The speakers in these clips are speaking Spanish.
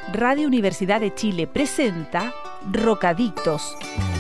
Radio Universidad de Chile presenta Rocadictos,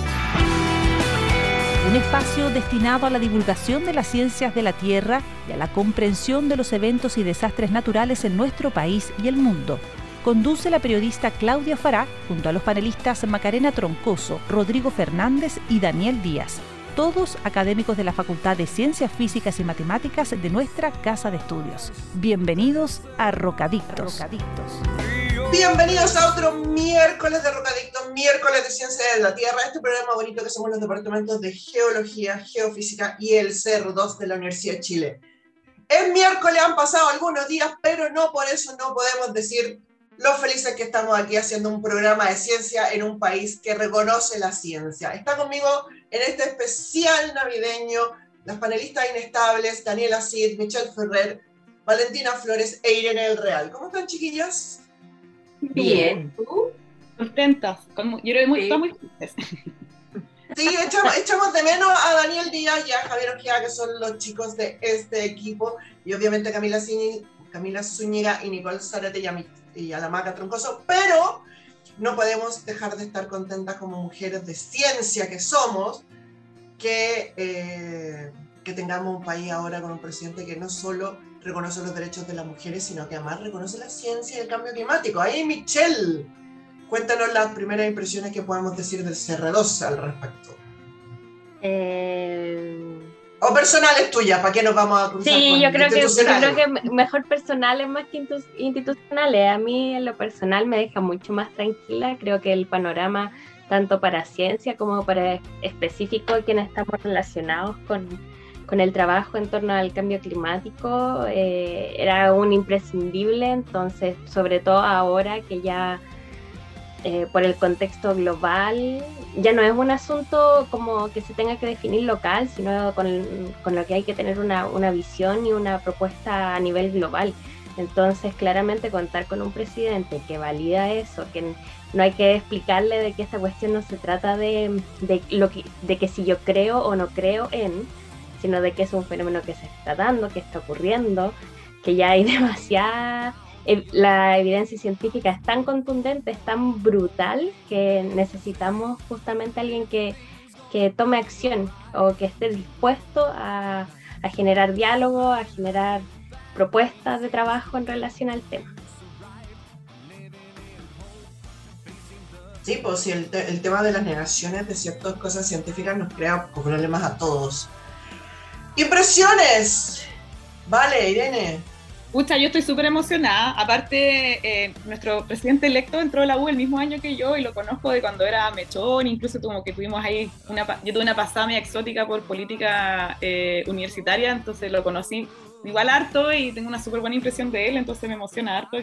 un espacio destinado a la divulgación de las ciencias de la Tierra y a la comprensión de los eventos y desastres naturales en nuestro país y el mundo. Conduce la periodista Claudia Fará junto a los panelistas Macarena Troncoso, Rodrigo Fernández y Daniel Díaz, todos académicos de la Facultad de Ciencias Físicas y Matemáticas de nuestra Casa de Estudios. Bienvenidos a Rocadictos. Bienvenidos a otro miércoles de Rocadictos, miércoles de Ciencia de la Tierra, este programa bonito que somos los departamentos de Geología, Geofísica y el CER2 de la Universidad de Chile. Es miércoles, han pasado algunos días, pero no por eso no podemos decir lo felices que estamos aquí haciendo un programa de ciencia en un país que reconoce la ciencia. Está conmigo en este especial navideño las panelistas inestables Daniela Cid, Michelle Ferrer, Valentina Flores e Irene El Real. ¿Cómo están, chiquillas? Bien. ¿Tú? Contentas. Estamos muy felices. Sí, echamos de menos a Daniel Díaz y a Javier Ojea, que son los chicos de este equipo, y obviamente a Camila Zúñiga y Nicole Zárate y a la Maca Troncoso, pero no podemos dejar de estar contentas como mujeres de ciencia que somos, que tengamos un país ahora con un presidente que no solo reconoce los derechos de las mujeres, sino que además reconoce la ciencia y el cambio climático. Ahí, Michelle, cuéntanos las primeras impresiones que podemos decir del CR2 al respecto. O personales tuyas, ¿para qué nos vamos a cruzar con yo creo institucionales? que mejor personales más que institucionales. A mí en lo personal me deja mucho más tranquila. Creo que el panorama, tanto para ciencia como para específico quienes estamos relacionados con el trabajo en torno al cambio climático, era un imprescindible. Entonces, sobre todo ahora que ya por el contexto global, ya no es un asunto como que se tenga que definir local, sino con lo que hay que tener una visión y una propuesta a nivel global. Entonces, claramente contar con un presidente que valida eso, que no hay que explicarle de que esta cuestión no se trata de que si yo creo o no creo sino de que es un fenómeno que se está dando, que está ocurriendo, que ya hay demasiada... La evidencia científica es tan contundente, es tan brutal, que necesitamos justamente alguien que tome acción o que esté dispuesto a generar diálogo, a generar propuestas de trabajo en relación al tema. Sí, pues sí, el tema de las negaciones de ciertas cosas científicas nos crea problemas a todos. ¡Impresiones! Vale, Irene. Pucha, yo estoy súper emocionada. Aparte, nuestro presidente electo entró a la U el mismo año que yo y lo conozco de cuando era mechón, incluso como que tuvimos ahí, yo tuve una pasada media exótica por política universitaria, entonces lo conocí igual harto y tengo una súper buena impresión de él, entonces me emociona harto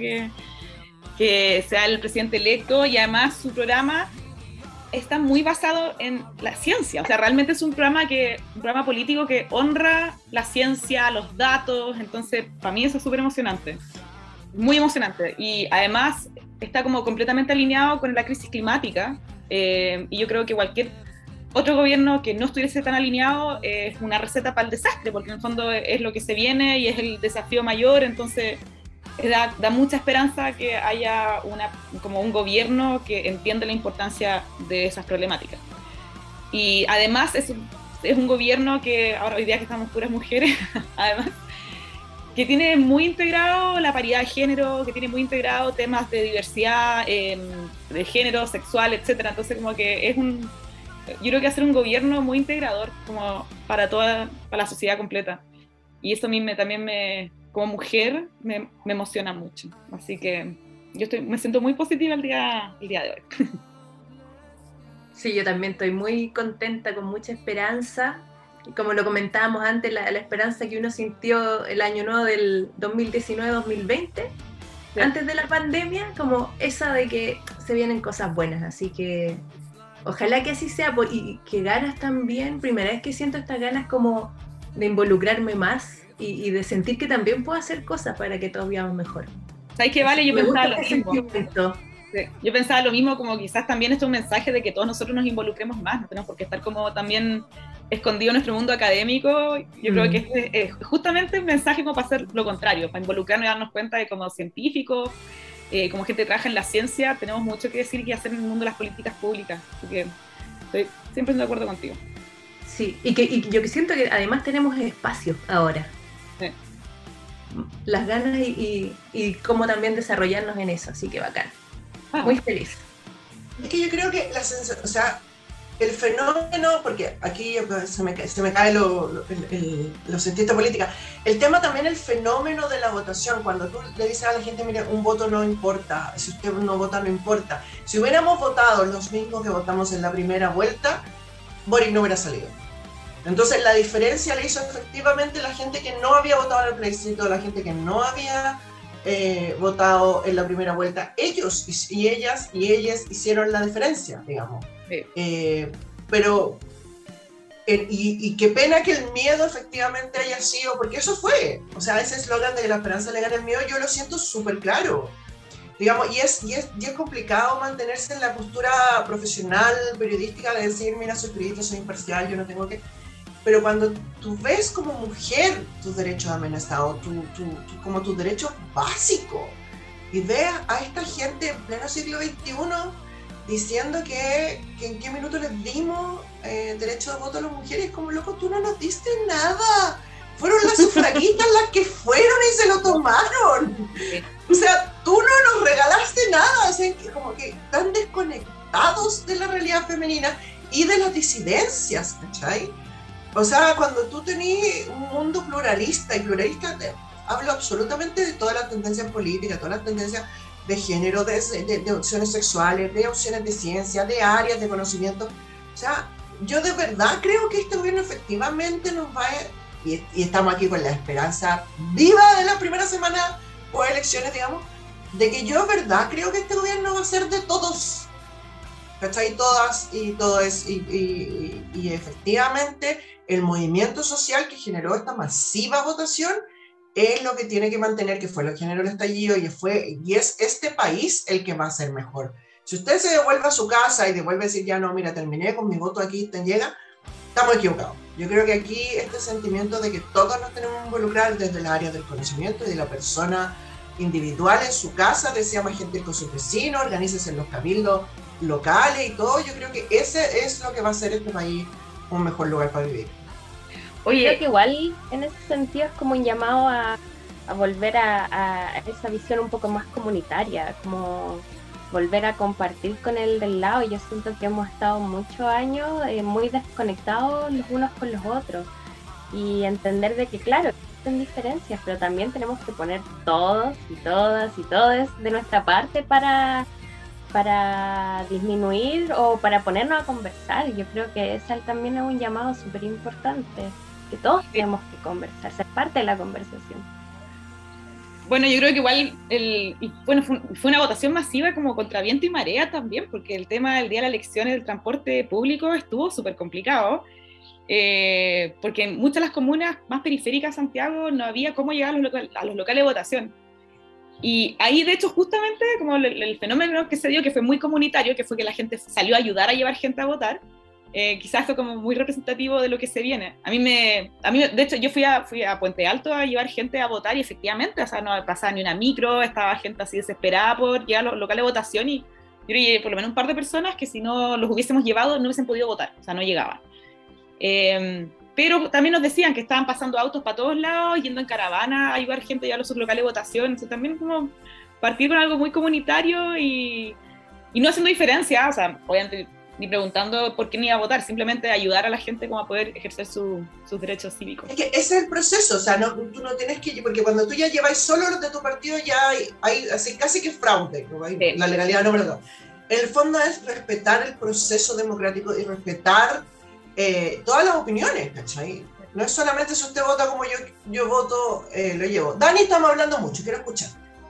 que sea el presidente electo, y además su programa está muy basado en la ciencia. O sea, realmente es un programa político que honra la ciencia, los datos. Entonces, para mí eso es súper emocionante. Muy emocionante. Y además está como completamente alineado con la crisis climática. Y yo creo que cualquier otro gobierno que no estuviese tan alineado es una receta para el desastre, porque en el fondo es lo que se viene y es el desafío mayor. Entonces da mucha esperanza que haya como un gobierno que entienda la importancia de esas problemáticas. Y además es un gobierno que, ahora hoy día que estamos puras mujeres, además, que tiene muy integrado la paridad de género, que tiene muy integrado temas de diversidad, de género, sexual, etc. Entonces como que yo creo que hacer un gobierno muy integrador como para la sociedad completa. Y eso a mí también como mujer me emociona mucho, así que yo me siento muy positiva el día de hoy. Sí, yo también estoy muy contenta, con mucha esperanza, y como lo comentábamos antes, la esperanza que uno sintió el año nuevo del 2019-2020, sí, antes de la pandemia, como esa de que se vienen cosas buenas, así que ojalá que así sea, y que ganas también, primera vez que siento estas ganas como de involucrarme más, y de sentir que también puedo hacer cosas para que todos vivamos mejor. ¿Sabes qué, Vale? Yo pensaba lo mismo. Sí. Yo pensaba lo mismo, como quizás también esto es un mensaje de que todos nosotros nos involucremos más, no tenemos por qué estar como también escondido en nuestro mundo académico. Yo creo que es justamente un mensaje como para hacer lo contrario, para involucrarnos y darnos cuenta de como científicos, como gente que trabaja en la ciencia, tenemos mucho que decir y que hacer en el mundo de las políticas públicas. Así que estoy siempre de acuerdo contigo. Sí, y yo que siento que además tenemos espacio ahora. Sí. Las ganas y cómo también desarrollarnos en eso, así que bacán. Muy feliz. Es que yo creo que o sea, el fenómeno, porque aquí se me cae lo cientista política, el tema también, el fenómeno de la votación, cuando tú le dices a la gente, mire, un voto no importa, si usted no vota no importa. Si hubiéramos votado los mismos que votamos en la primera vuelta, Boric no hubiera salido. Entonces la diferencia la hizo efectivamente la gente que no había votado en el plebiscito, la gente que no había votado en la primera vuelta. Ellos y ellas hicieron la diferencia, digamos. Sí. Pero y qué pena que el miedo efectivamente haya sido, porque eso fue, o sea, ese eslogan de que la esperanza le gana el miedo, yo lo siento súper claro, digamos, y es complicado mantenerse en la postura profesional, periodística, de decir, mira, soy periodista, soy imparcial, yo no tengo que... Pero cuando tú ves como mujer tus derechos amenazados, como tus derechos básicos, y ves a esta gente en pleno siglo XXI diciendo que en qué minuto les dimos derecho de voto a las mujeres, como loco, tú no nos diste nada. Fueron las sufragistas las que fueron y se lo tomaron. O sea, tú no nos regalaste nada. O sea, como que están desconectados de la realidad femenina y de las disidencias, ¿cachai? O sea, cuando tú tenés un mundo pluralista, hablo absolutamente de todas las tendencias políticas, todas las tendencias de género, de opciones sexuales, de opciones de ciencia, de áreas de conocimiento. O sea, yo de verdad creo que este gobierno efectivamente nos va a... Y estamos aquí con la esperanza viva de la primera semana o elecciones, digamos, de que yo de verdad creo que este gobierno va a ser de todos, ¿cachai? Todas y todos, y efectivamente el movimiento social que generó esta masiva votación es lo que tiene que mantener, que fue lo que generó el estallido, y es este país el que va a ser mejor. Si usted se devuelve a su casa y devuelve a decir, ya no, mira, terminé con mi voto aquí, te llega, estamos equivocados. Yo creo que aquí este sentimiento de que todos nos tenemos que involucrar desde las áreas del conocimiento y de la persona individual en su casa, desea más gente con sus vecinos, organícese en los cabildos locales y todo, yo creo que ese es lo que va a hacer este país un mejor lugar para vivir. Oye, creo que igual en ese sentido es como un llamado a volver a esa visión un poco más comunitaria, como volver a compartir con el del lado. Yo siento que hemos estado muchos años muy desconectados los unos con los otros, y entender de que claro, existen diferencias, pero también tenemos que poner todos y todas y todes de nuestra parte para disminuir o para ponernos a conversar. Yo creo que ese también es un llamado súper importante, que todos tenemos que conversar, ser parte de la conversación. Bueno, yo creo que igual fue una votación masiva como contra viento y marea también, porque el tema del día de las elecciones del transporte público estuvo súper complicado, porque en muchas de las comunas más periféricas de Santiago no había cómo llegar a los locales de votación. Y ahí, de hecho, justamente como el fenómeno que se dio, que fue muy comunitario, que fue que la gente salió a ayudar a llevar gente a votar, quizás fue como muy representativo de lo que se viene. A mí de hecho, yo fui a Puente Alto a llevar gente a votar y efectivamente, o sea, no pasaba ni una micro, estaba gente así desesperada por llegar a los locales de votación, y yo creo que por lo menos un par de personas que si no los hubiésemos llevado no hubiesen podido votar, o sea, no llegaban. Pero también nos decían que estaban pasando autos para todos lados, yendo en caravana a ayudar gente a sus locales de votación. Entonces también como partir con algo muy comunitario y no haciendo diferencia, o sea, obviamente ni preguntando por qué ni iba a votar, simplemente ayudar a la gente como a poder ejercer sus derechos cívicos. Es que ese es el proceso, o sea, tú no tienes que, porque cuando tú ya llevas solo los de tu partido ya hay así, casi que fraude, ¿no? Sí. La legalidad no, ¿verdad? En el fondo es respetar el proceso democrático y respetar todas las opiniones, ¿cachai? No es solamente si usted vota como yo voto, lo llevo. Dani, estamos hablando mucho, quiero escuchar.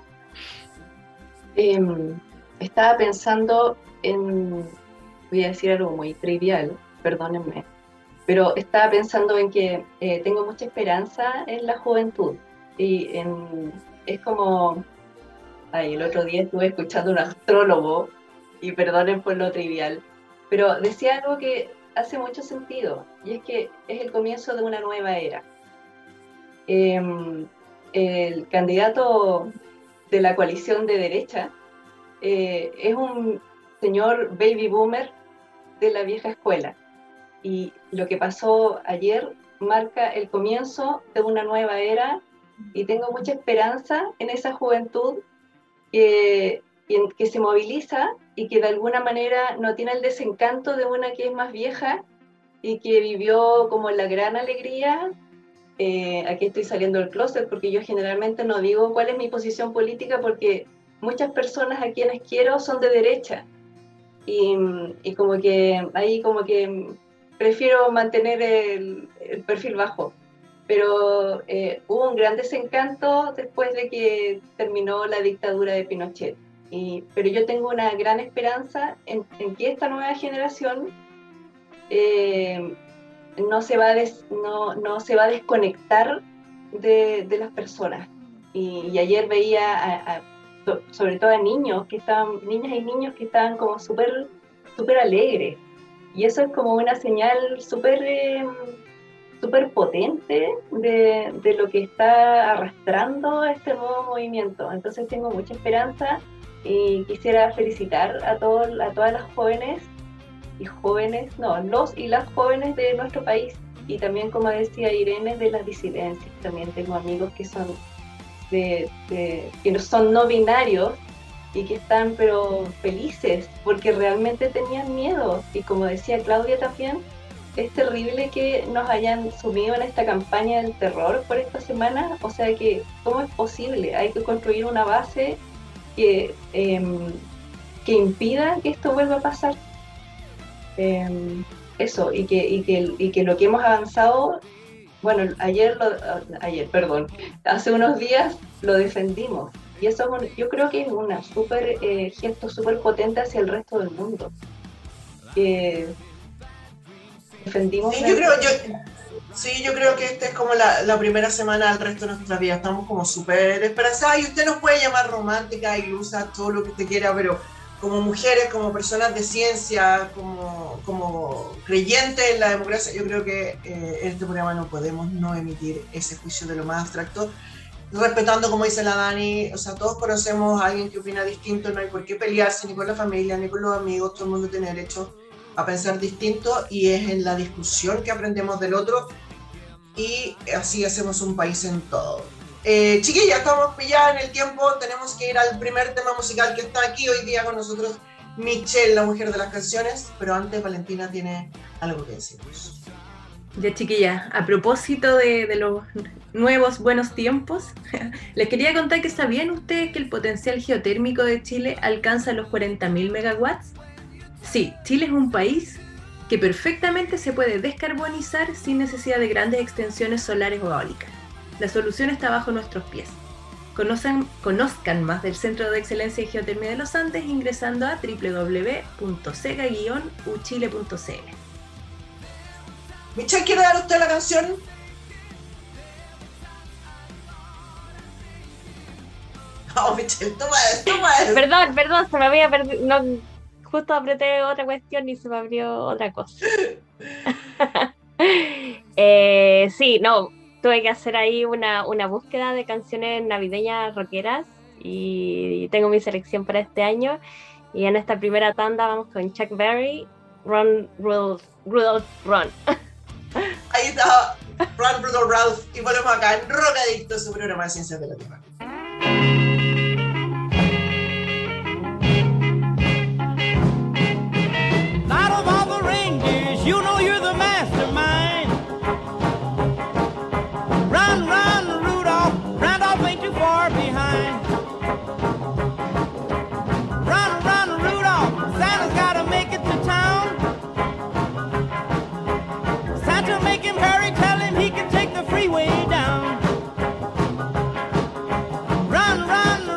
Estaba pensando en, voy a decir algo muy trivial, perdónenme, pero estaba pensando en que tengo mucha esperanza en la juventud, y es como, el otro día estuve escuchando a un astrólogo, y perdonen por lo trivial, pero decía algo que hace mucho sentido, y es que es el comienzo de una nueva era. El candidato de la coalición de derecha, es un señor baby boomer de la vieja escuela. Y lo que pasó ayer marca el comienzo de una nueva era, y tengo mucha esperanza en esa juventud que se moviliza y que de alguna manera no tiene el desencanto de una que es más vieja y que vivió como la gran alegría. Aquí estoy saliendo del closet porque yo generalmente no digo cuál es mi posición política, porque muchas personas a quienes quiero son de derecha, y como que ahí como que prefiero mantener el perfil bajo. Pero hubo un gran desencanto después de que terminó la dictadura de Pinochet. Pero yo tengo una gran esperanza en que esta nueva generación no se va a desconectar de las personas. Y ayer veía sobre todo a niñas y niños que estaban como súper alegres. Y eso es como una señal súper potente de lo que está arrastrando este nuevo movimiento. Entonces tengo mucha esperanza y quisiera felicitar a todas las jóvenes los y las jóvenes de nuestro país, y también, como decía Irene, de las disidencias. También tengo amigos que son que no son no binarios y que están pero felices porque realmente tenían miedo. Y como decía Claudia también, es terrible que nos hayan sumido en esta campaña del terror por esta semana. O sea, que ¿cómo es posible? Hay que construir una base que impida que esto vuelva a pasar. Eso, y que lo que hemos avanzado, bueno, hace unos días lo defendimos, y eso yo creo que es un gesto súper potente hacia el resto del mundo, que defendimos. Yo creo que esta es como la primera semana del resto de nuestra vida. Estamos como súper esperanzadas, y usted nos puede llamar romántica, ilusa, todo lo que usted quiera, pero como mujeres, como personas de ciencia, como creyentes en la democracia, yo creo que en este programa no podemos no emitir ese juicio de lo más abstracto, respetando, como dice la Dani. O sea, todos conocemos a alguien que opina distinto, no hay por qué pelearse ni con la familia, ni con los amigos, todo el mundo tiene derecho a pensar distinto, y es en la discusión que aprendemos del otro, y así hacemos un país en todo. Chiquillas, estamos pilladas en el tiempo, tenemos que ir al primer tema musical que está aquí hoy día con nosotros, Michelle, la mujer de las canciones, pero antes Valentina tiene algo que decirnos. Ya, chiquillas, a propósito de los nuevos buenos tiempos, les quería contar que ¿sabían ustedes que el potencial geotérmico de Chile alcanza los 40.000 megawatts? Sí, Chile es un país que perfectamente se puede descarbonizar sin necesidad de grandes extensiones solares o eólicas. La solución está bajo nuestros pies. Conozcan más del Centro de Excelencia y Geotermia de los Andes ingresando a www.cega-uchile.cl. Michelle, ¿quiere dar usted la canción? No, Michelle, tú puedes. Perdón, se me había perdido. No, justo apreté otra cuestión y se me abrió otra cosa. Sí, no. Tuve que hacer ahí una búsqueda de canciones navideñas rockeras, y tengo mi selección para este año. Y en esta primera tanda vamos con Chuck Berry, Run, Rudolph, Run. Ahí está, Run, Rudolph, Ralph. Y volvemos acá en Rocadicto, su programa de Ciencias de la Tierra. Out of all the reindeers, you know you're the mastermind. Run, run, Rudolph, Randolph ain't too far behind. Run, run, Rudolph, Santa's gotta make it to town. Santa, make him hurry, tell him he can take the freeway down. Run, run,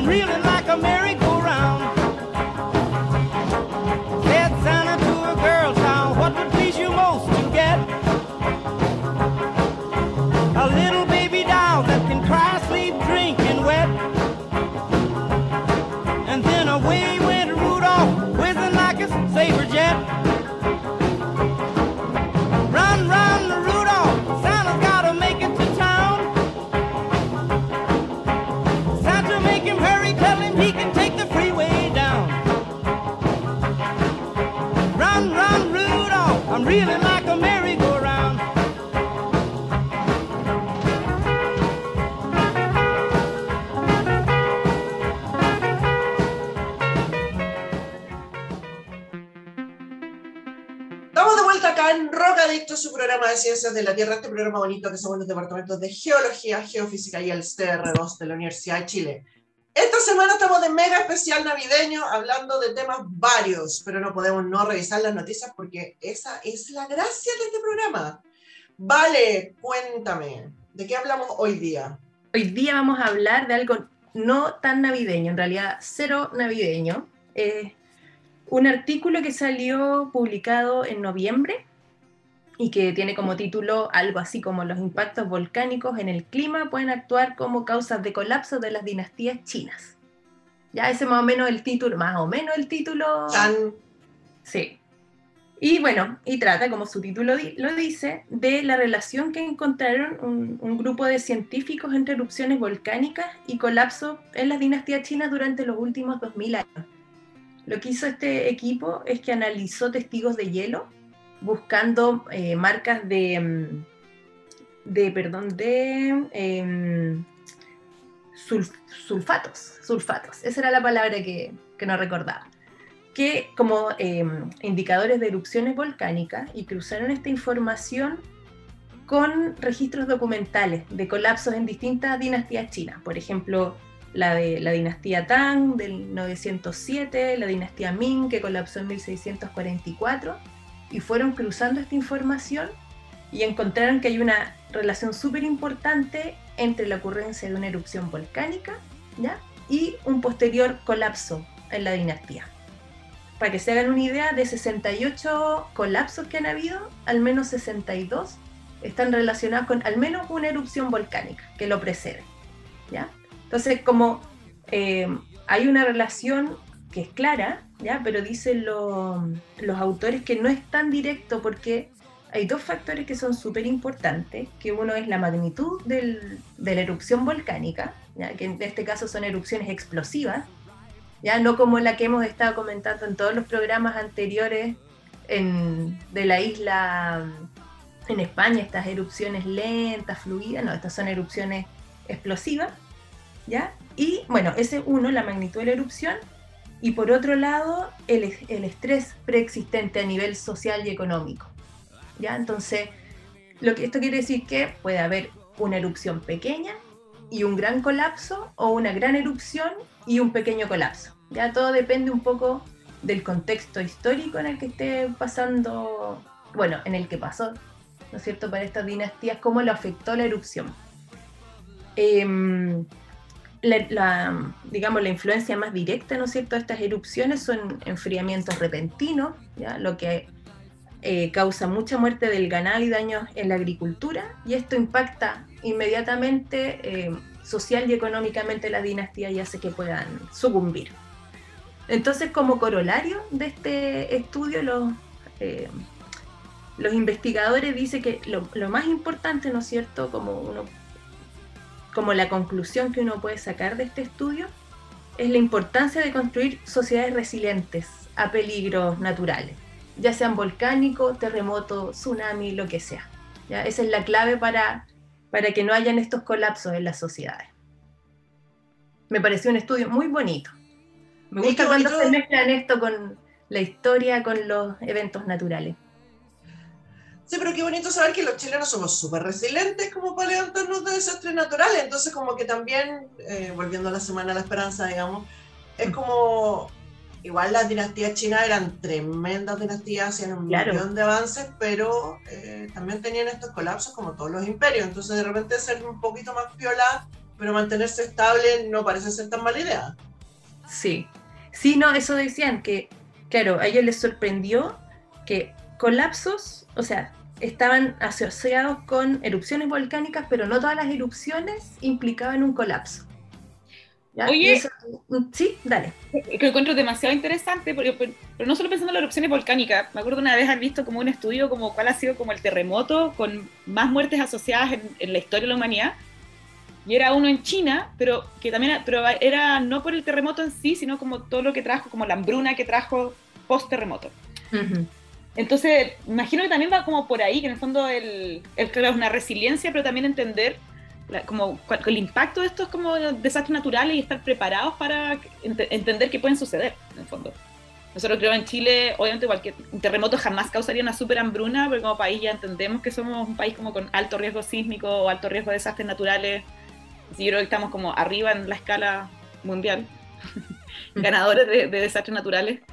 I'm reeling like a merry-go-round. Said Santa to a girl town, what would please you most to get? A little baby doll that can cry, sleep, drink, and wet. And then away went Rudolph, whizzing like a saber jet. Run, run, Rudolph, Santa's gotta make it to town. Santa, make him hurry, tell him he can take the freeway down. Run, run, Rudolph, I'm reeling like a merry-go-round. Estamos de vuelta acá en Rocadicto, su programa de Ciencias de la Tierra, este programa bonito que somos los departamentos de Geología, Geofísica y el CR2 de la Universidad de Chile. Esta semana estamos de mega especial navideño, hablando de temas varios, pero no podemos no revisar las noticias porque esa es la gracia de este programa. Vale, cuéntame, ¿de qué hablamos hoy día? Hoy día vamos a hablar de algo no tan navideño, en realidad cero navideño. Un artículo que salió publicado en noviembre y que tiene como título algo así como los impactos volcánicos en el clima pueden actuar como causas de colapso de las dinastías chinas. Ya ese más o menos el título. Chan. Sí. Y bueno, y trata, como su título lo dice, de la relación que encontraron un grupo de científicos entre erupciones volcánicas y colapso en las dinastías chinas durante los últimos 2000 años. Lo que hizo este equipo es que analizó testigos de hielo buscando marcas de sulfatos. Esa era la palabra que no recordaba. Que como indicadores de erupciones volcánicas, y cruzaron esta información con registros documentales de colapsos en distintas dinastías chinas. Por ejemplo, la de la dinastía Tang del 907, la dinastía Ming que colapsó en 1644, y fueron cruzando esta información y encontraron que hay una relación súper importante entre la ocurrencia de una erupción volcánica, ¿ya?, y un posterior colapso en la dinastía. Para que se hagan una idea, de 68 colapsos que han habido, al menos 62 están relacionados con al menos una erupción volcánica que lo precede, ¿ya? Entonces, como hay una relación que es clara, ¿ya?, pero dicen los autores que no es tan directo porque hay dos factores que son súper importantes, que uno es la magnitud de la erupción volcánica, ¿ya?, que en este caso son erupciones explosivas, ya no como la que hemos estado comentando en todos los programas anteriores de la isla en España, estas erupciones lentas, fluidas, no, estas son erupciones explosivas, ¿ya? Y bueno, ese uno, la magnitud de la erupción, y por otro lado, el estrés preexistente a nivel social y económico, ¿ya? Entonces, esto quiere decir que puede haber una erupción pequeña y un gran colapso, o una gran erupción y un pequeño colapso. Ya todo depende un poco del contexto histórico en el que esté pasando, bueno, en el que pasó, ¿no es cierto?, para estas dinastías, cómo lo afectó la erupción. Digamos, la influencia más directa, ¿no es cierto?, de estas erupciones son enfriamientos repentinos, ¿ya?, lo que causa mucha muerte del ganado y daños en la agricultura, y esto impacta inmediatamente social y económicamente las dinastías y hace que puedan sucumbir. Entonces, como corolario de este estudio, los investigadores dicen que lo más importante, ¿no es cierto?, como la conclusión que uno puede sacar de este estudio, es la importancia de construir sociedades resilientes a peligros naturales, ya sean volcánicos, terremotos, tsunami, lo que sea. ¿Ya? Esa es la clave para que no hayan estos colapsos en las sociedades. Me pareció un estudio muy bonito. Me gusta cuando se mezclan esto con la historia, con los eventos naturales. Sí, pero qué bonito saber que los chilenos somos súper resilientes como para levantarnos de desastres naturales. Entonces, como que también, volviendo a la Semana de la Esperanza, digamos, es como, igual las dinastías chinas eran tremendas dinastías, hacían un millón de avances, pero también tenían estos colapsos como todos los imperios. Entonces, de repente, ser un poquito más piola pero mantenerse estable no parece ser tan mala idea. Sí, no, eso decían que, claro, a ellos les sorprendió que colapsos, o sea, estaban asociados con erupciones volcánicas, pero no todas las erupciones implicaban un colapso. ¿Ya? Oye, eso, sí, dale. Que lo encuentro demasiado interesante, pero no solo pensando en las erupciones volcánicas. Me acuerdo una vez haber visto como un estudio como cuál ha sido como el terremoto con más muertes asociadas en la historia de la humanidad, y era uno en China, pero que también era no por el terremoto en sí, sino como todo lo que trajo, como la hambruna que trajo post-terremoto. Uh-huh. Entonces, imagino que también va como por ahí, que en el fondo claro, es una resiliencia, pero también entender como el impacto de estos como desastres naturales y estar preparados para entender que pueden suceder, en el fondo. Nosotros creo en Chile, obviamente un terremoto jamás causaría una super hambruna, porque como país ya entendemos que somos un país como con alto riesgo sísmico o alto riesgo de desastres naturales. Así yo creo que estamos como arriba en la escala mundial, ganadores de desastres naturales.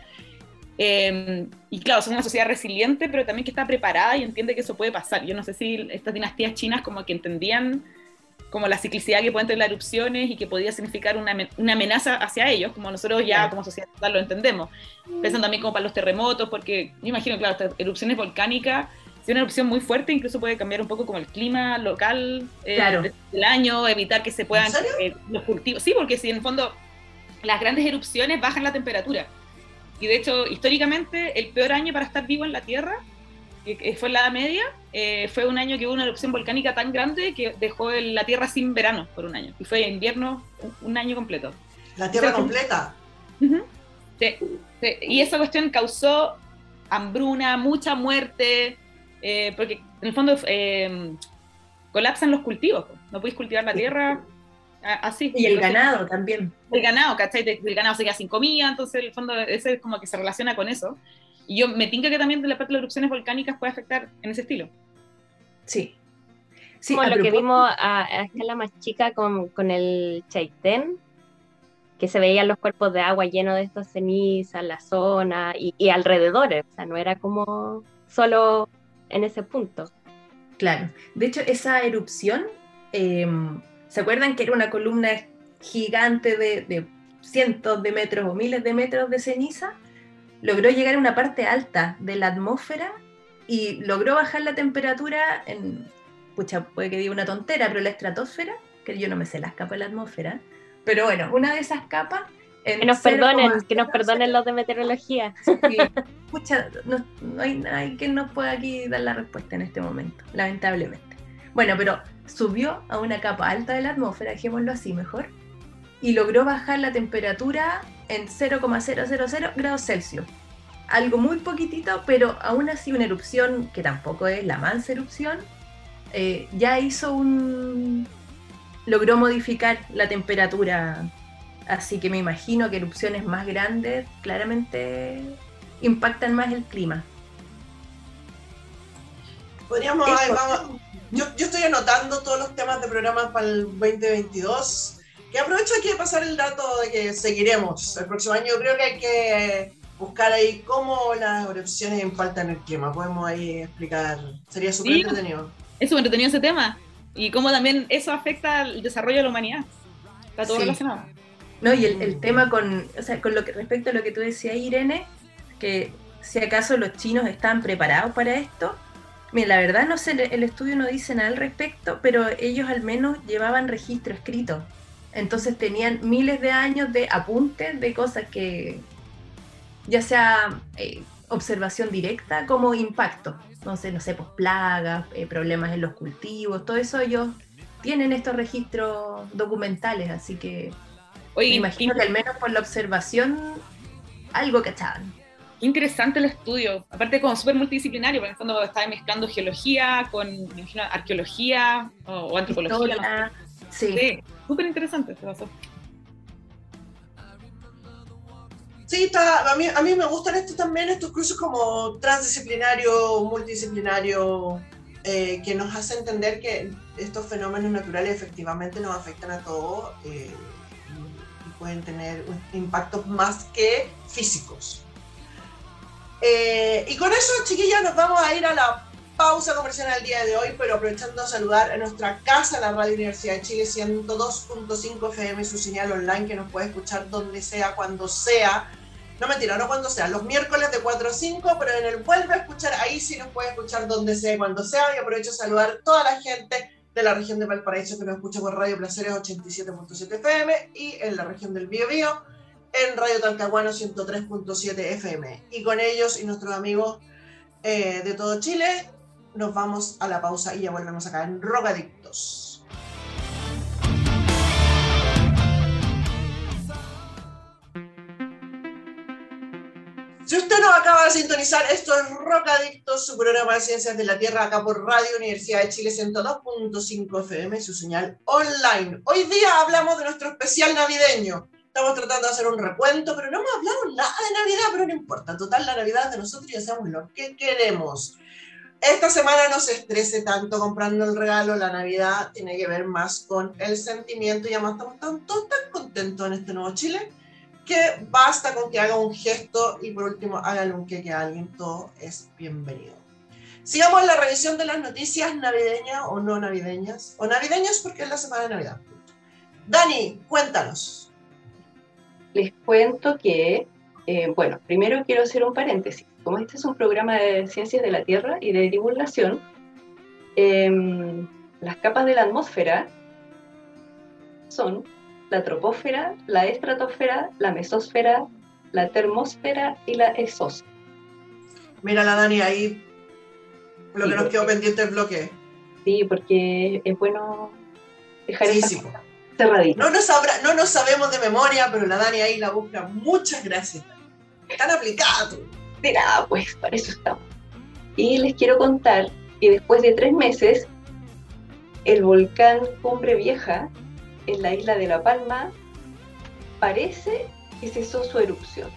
Y claro, somos una sociedad resiliente, pero también que está preparada y entiende que eso puede pasar. Yo no sé si estas dinastías chinas como que entendían como la ciclicidad que pueden tener las erupciones y que podía significar una amenaza hacia ellos, como nosotros ya como sociedad lo entendemos. Pensando también como para los terremotos, porque yo imagino, claro, estas erupciones volcánicas, si una erupción muy fuerte, incluso puede cambiar un poco como el clima local del año, evitar que se puedan los cultivos. Sí, porque si en el fondo las grandes erupciones bajan la temperatura. Y de hecho, históricamente, el peor año para estar vivo en la Tierra, que fue en la Edad Media, fue un año que hubo una erupción volcánica tan grande que dejó la Tierra sin verano por un año. Y fue invierno un año completo. ¿La Tierra completa? Uh-huh. Sí. Y esa cuestión causó hambruna, mucha muerte, porque en el fondo colapsan los cultivos. No podéis cultivar la tierra así. Y el ganado también. El ganado, ¿cachai? El ganado se queda sin comida, entonces en el fondo ese es como que se relaciona con eso. Y yo me tinca que también de la parte de las erupciones volcánicas puede afectar en ese estilo. Sí. Como lo que vimos a escala más chica con el Chaitén, que se veían los cuerpos de agua llenos de estas cenizas, la zona y alrededores. O sea, no era como solo en ese punto. Claro. De hecho, esa erupción, ¿se acuerdan que era una columna gigante de cientos de metros o miles de metros de ceniza? Logró llegar a una parte alta de la atmósfera y logró bajar la temperatura puede que diga una tontera, pero la estratosfera, que yo no me sé las capas de la atmósfera, pero bueno, una de esas capas... Que nos perdonen los de meteorología. Sí, pucha, no hay nadie que nos pueda aquí dar la respuesta en este momento, lamentablemente. Bueno, pero subió a una capa alta de la atmósfera, dejémoslo así mejor, y logró bajar la temperatura en 0,000 grados Celsius. Algo muy poquitito, pero aún así una erupción, que tampoco es la mansa erupción, ya logró modificar la temperatura, así que me imagino que erupciones más grandes claramente impactan más el clima. Podríamos, yo estoy anotando todos los temas de programas para el 2022. Que aprovecho aquí de pasar el dato de que seguiremos el próximo año. Yo creo que hay que buscar ahí cómo las erupciones impactan el clima. Podemos ahí explicar. Sería súper entretenido. Es súper entretenido ese tema. Y cómo también eso afecta al desarrollo de la humanidad. Está todo relacionado. No, y el tema con respecto a lo que tú decías, Irene, que si acaso los chinos están preparados para esto. Mira, la verdad no sé, el estudio no dice nada al respecto, pero ellos al menos llevaban registro escrito. Entonces tenían miles de años de apuntes de cosas que, ya sea observación directa como impacto, no sé, pues plagas, problemas en los cultivos, todo eso ellos tienen estos registros documentales, así que me imagino que al menos por la observación algo cachaban. Interesante el estudio, aparte como súper multidisciplinario, porque en el fondo estaba mezclando geología con arqueología o antropología. Historia, sí. Súper interesante este paso. Sí, a mí me gustan estos cruces como transdisciplinario, multidisciplinario, que nos hace entender que estos fenómenos naturales efectivamente nos afectan a todos y pueden tener impactos más que físicos. Y con eso, chiquillas, nos vamos a ir a la pausa comercial al día de hoy, pero aprovechando a saludar a nuestra casa, la Radio Universidad de Chile 102.5 FM, su señal online que nos puede escuchar donde sea, cuando sea. No mentira, no cuando sea, los miércoles de 4 a 5, pero en el vuelve a escuchar, ahí sí nos puede escuchar donde sea y cuando sea. Y aprovecho a saludar a toda la gente de la región de Valparaíso que nos escucha por Radio Placeres 87.7 FM y en la región del Biobío en Radio Talcahuano 103.7 FM. Y con ellos y nuestros amigos de todo Chile, nos vamos a la pausa y ya volvemos acá en Rocadictos. Si usted nos acaba de sintonizar, esto es Rocadictos, su programa de Ciencias de la Tierra, acá por Radio Universidad de Chile 102.5 FM, su señal online. Hoy día hablamos de nuestro especial navideño. Estamos tratando de hacer un recuento, pero no hemos hablado nada de Navidad, pero no importa. Total, la Navidad es de nosotros y hacemos lo que queremos. Esta semana no se estrese tanto comprando el regalo. La Navidad tiene que ver más con el sentimiento y además estamos todos tan contentos en este nuevo Chile que basta con que haga un gesto y por último hágale un queque a alguien. Todo es bienvenido. Sigamos en la revisión de las noticias navideñas o no navideñas, o navideñas porque es la semana de Navidad. Dani, cuéntanos. Les cuento que, bueno, primero quiero hacer un paréntesis. Como este es un programa de Ciencias de la Tierra y de divulgación, las capas de la atmósfera son la troposfera, la estratosfera, la mesosfera, la termosfera y la exosfera. Mira la Dani ahí, lo Sí, que nos porque- quedó pendiente el bloque. Sí, porque es bueno dejar Sí, esa sí. cerradita. No nos sabemos de memoria, pero la Dani ahí la busca. Muchas gracias. Están aplicados. Mira, pues para eso estamos. Y les quiero contar que después de 3 meses, el volcán Cumbre Vieja, en la isla de La Palma, parece que cesó su erupción.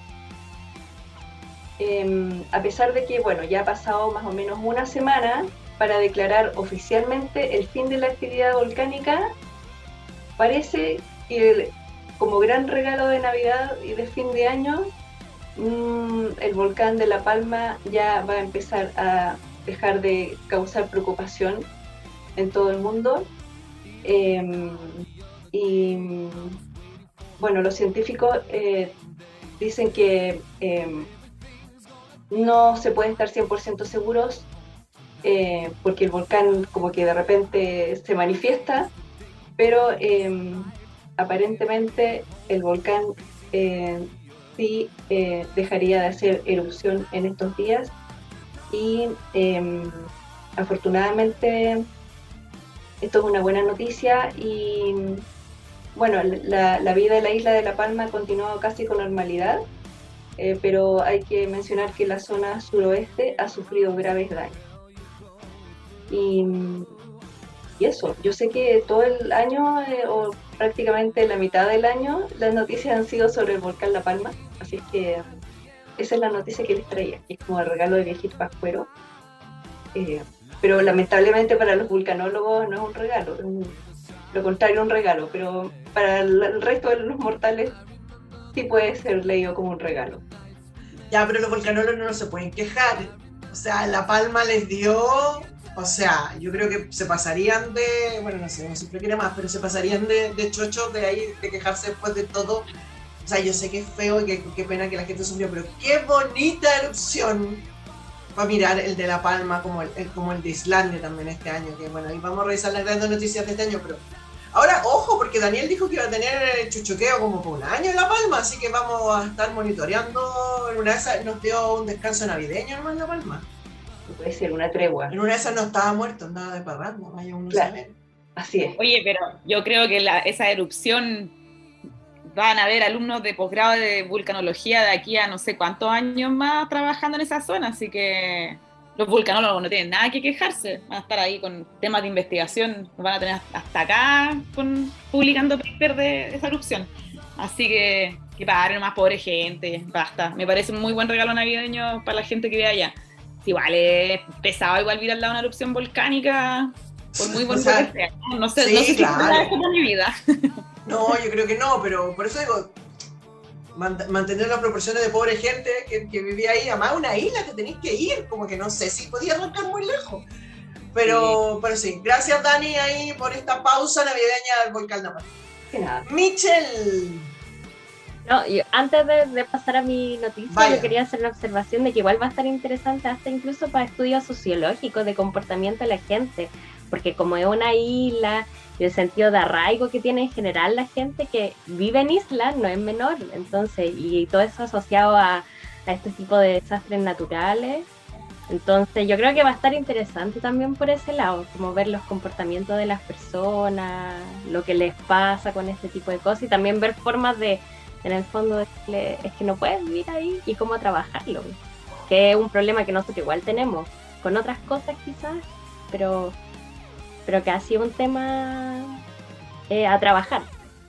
A pesar de que, bueno, ya ha pasado más o menos una semana para declarar oficialmente el fin de la actividad volcánica, parece que como gran regalo de Navidad y de fin de año, el volcán de La Palma ya va a empezar a dejar de causar preocupación en todo el mundo. Y bueno, los científicos dicen que no se puede estar 100% seguros porque el volcán como que de repente se manifiesta, pero aparentemente el volcán sí dejaría de hacer erupción en estos días y afortunadamente esto es una buena noticia y bueno, la vida de la isla de La Palma ha continuado casi con normalidad, pero hay que mencionar que la zona suroeste ha sufrido graves daños. Y eso, yo sé que todo el año o prácticamente la mitad del año las noticias han sido sobre el volcán La Palma, así que esa es la noticia que les traía, que es como el regalo de viejito pascuero. Pero lamentablemente para los vulcanólogos no es un regalo, es lo contrario, un regalo, pero para el resto de los mortales sí puede ser leído como un regalo. Ya, pero los volcanólogos no se pueden quejar. O sea, La Palma les dio... O sea, yo creo que se pasarían de... Bueno, no sé, no siempre quiere más, pero se pasarían de chochos de ahí, de quejarse después de todo. O sea, yo sé que es feo y que qué pena que la gente sufrió, pero qué bonita erupción para mirar el de La Palma como el de Islandia también este año. Que bueno, ahí vamos a revisar las grandes noticias de este año, pero... Ahora, ojo, porque Daniel dijo que iba a tener el chuchoqueo como por un año en La Palma, así que vamos a estar monitoreando. En una de esas nos dio un descanso navideño nomás en La Palma. Puede ser una tregua. En una de esas no estaba muerto, andaba de parranda, vaya uno Claro. sabe. Así es. Oye, pero yo creo que esa erupción van a haber alumnos de posgrado de vulcanología de aquí a no sé cuántos años más trabajando en esa zona, así que los vulcanólogos no tienen nada que quejarse, van a estar ahí con temas de investigación, nos van a tener hasta acá publicando papers de esa erupción. Así que paren más, pobre gente, basta. Me parece un muy buen regalo navideño para la gente que vive allá. Igual es pesado igual ir al lado de una erupción volcánica, por muy bonito O sea, que sea. No sé, sí, no sé si claro. es eso para mi vida. No, yo creo que no, pero por eso digo, mantener las proporciones de pobre gente que vivía ahí, además una isla que tenéis que ir, como que no sé si podía arrancar muy lejos. Pero sí, gracias Dani ahí por esta pausa navideña del volcán Namari. Michelle. No, antes de pasar a mi noticia, Vaya. yo quería hacer una observación de que igual va a estar interesante hasta incluso para estudios sociológicos de comportamiento de la gente, porque como es una isla y el sentido de arraigo que tiene en general la gente que vive en islas no es menor, entonces, y todo eso asociado a este tipo de desastres naturales. Entonces yo creo que va a estar interesante también por ese lado, como ver los comportamientos de las personas, lo que les pasa con este tipo de cosas y también ver formas de, en el fondo, es que no puedes vivir ahí y cómo trabajarlo, que es un problema que nosotros igual tenemos con otras cosas quizás, pero que ha sido un tema a trabajar.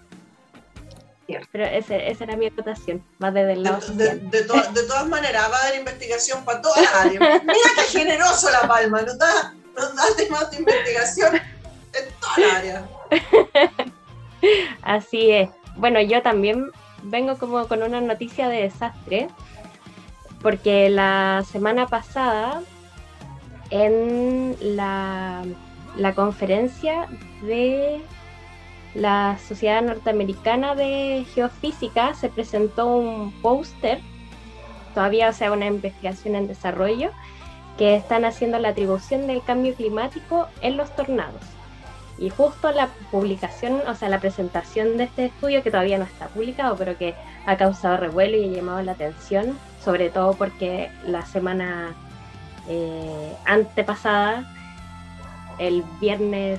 Pero esa era mi acotación, más desde el lado social. De todas maneras, va a haber investigación para toda la área. Mira qué generoso La Palma, nos da temas de investigación en toda la área. Así es. Bueno, yo también vengo como con una noticia de desastre, porque la semana pasada, en la conferencia de la Sociedad Norteamericana de Geofísica, se presentó un póster, todavía, o sea, una investigación en desarrollo, que están haciendo la atribución del cambio climático en los tornados. Y justo la publicación, o sea, la presentación de este estudio, que todavía no está publicado, pero que ha causado revuelo y ha llamado la atención, sobre todo porque la semana antepasada, el viernes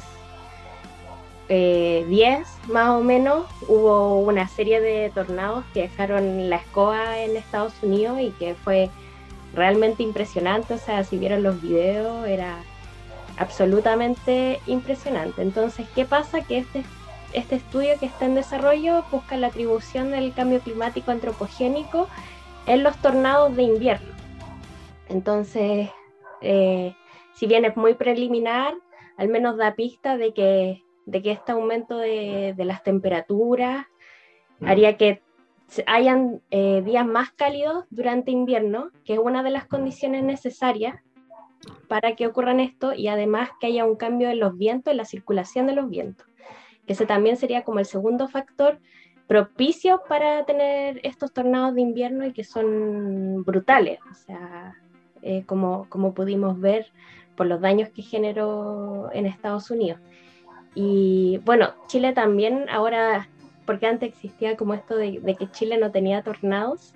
10 más o menos, hubo una serie de tornados que dejaron la escoba en Estados Unidos y que fue realmente impresionante. O sea, si vieron los videos, era absolutamente impresionante. Entonces, ¿qué pasa? Que este estudio que está en desarrollo busca la atribución del cambio climático antropogénico en los tornados de invierno. Entonces, si bien es muy preliminar, al menos da pista de que este aumento de las temperaturas haría que hayan días más cálidos durante invierno, que es una de las condiciones necesarias para que ocurran esto, y además que haya un cambio en los vientos, en la circulación de los vientos, que ese también sería como el segundo factor propicio para tener estos tornados de invierno y que son brutales, o sea, como pudimos ver por los daños que generó en Estados Unidos. Y bueno, Chile también ahora, porque antes existía como esto de que Chile no tenía tornados,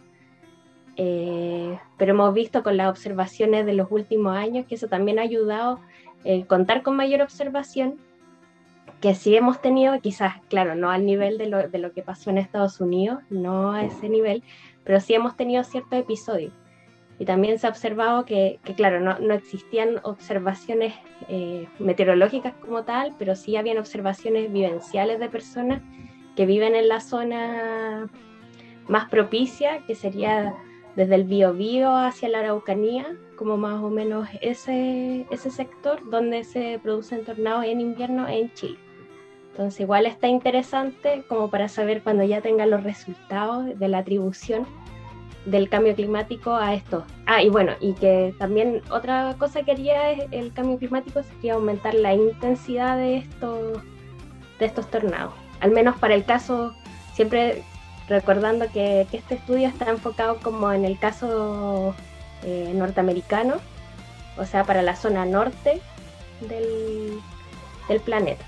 pero hemos visto con las observaciones de los últimos años que eso también ha ayudado contar con mayor observación, que sí hemos tenido, quizás, claro, no al nivel de lo que pasó en Estados Unidos, no a ese nivel, pero sí hemos tenido ciertos episodios. Y también se ha observado que claro, no existían observaciones meteorológicas como tal, pero sí habían observaciones vivenciales de personas que viven en la zona más propicia, que sería desde el Biobío hacia la Araucanía, como más o menos ese sector donde se producen tornados en invierno en Chile. Entonces igual está interesante como para saber cuando ya tengan los resultados de la atribución del cambio climático a esto. Y bueno, y que también otra cosa que haría el cambio climático sería aumentar la intensidad de estos tornados. Al menos para el caso, siempre recordando que este estudio está enfocado como en el caso norteamericano, o sea, para la zona norte del planeta.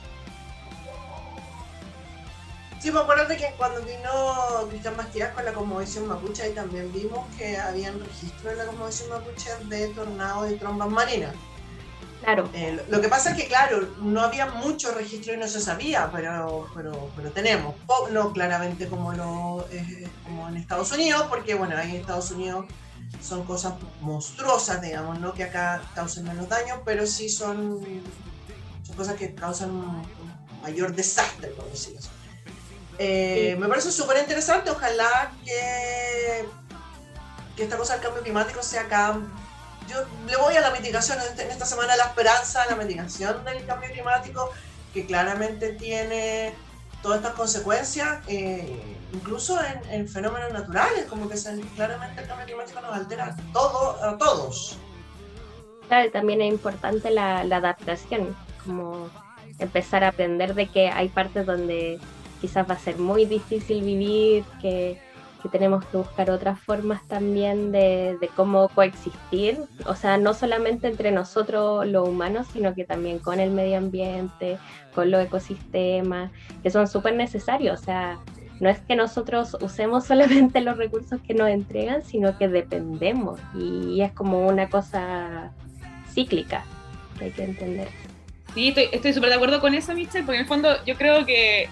Sí, me acuerdo de que cuando vino Cristian Bastías con la Cosmovisión Mapuche, ahí también vimos que habían registro en la Cosmovisión Mapuche de tornados y trombas marinas. Claro. Lo que pasa es que, claro, no había mucho registro y no se sabía, pero tenemos. No claramente como en Estados Unidos, porque bueno, ahí en Estados Unidos son cosas monstruosas, digamos, no que acá causen menos daño, pero sí son cosas que causan un mayor desastre, por decirlo así. Me parece súper interesante, ojalá que esta cosa del cambio climático sea acá. Yo le voy a la mitigación en esta semana, la esperanza, la mitigación del cambio climático, que claramente tiene todas estas consecuencias, incluso en fenómenos naturales, como que claramente el cambio climático nos altera a todos. Claro, también es importante la adaptación, como empezar a aprender de que hay partes donde quizás va a ser muy difícil vivir, que tenemos que buscar otras formas también de cómo coexistir, o sea, no solamente entre nosotros los humanos, sino que también con el medio ambiente, con los ecosistemas, que son súper necesarios. O sea, no es que nosotros usemos solamente los recursos que nos entregan, sino que dependemos, y es como una cosa cíclica que hay que entender. Sí, estoy súper de acuerdo con eso, Michelle, porque en el fondo yo creo que